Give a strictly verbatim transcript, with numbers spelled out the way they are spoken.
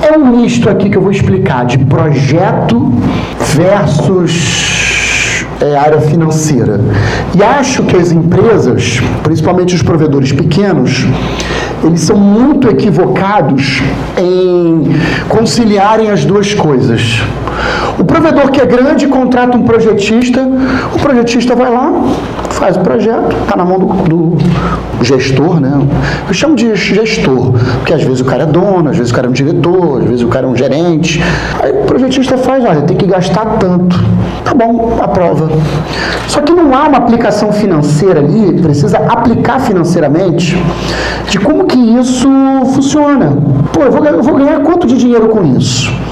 é um misto aqui que eu vou explicar de projeto versus é, área financeira. E acho que as empresas, principalmente os provedores pequenos, eles são muito equivocados em conciliarem as duas coisas. O provedor que é grande contrata um projetista, o projetista vai lá, faz o projeto, está na mão do, do gestor, né? Eu chamo de gestor, porque às vezes o cara é dono, às vezes o cara é um diretor, às vezes o cara é um gerente. Aí o projetista faz, olha, tem que gastar tanto. Tá bom, aprova. Só que não há uma aplicação financeira ali, precisa aplicar financeiramente de como que isso funciona. Pô, eu vou, eu vou ganhar quanto de dinheiro com isso?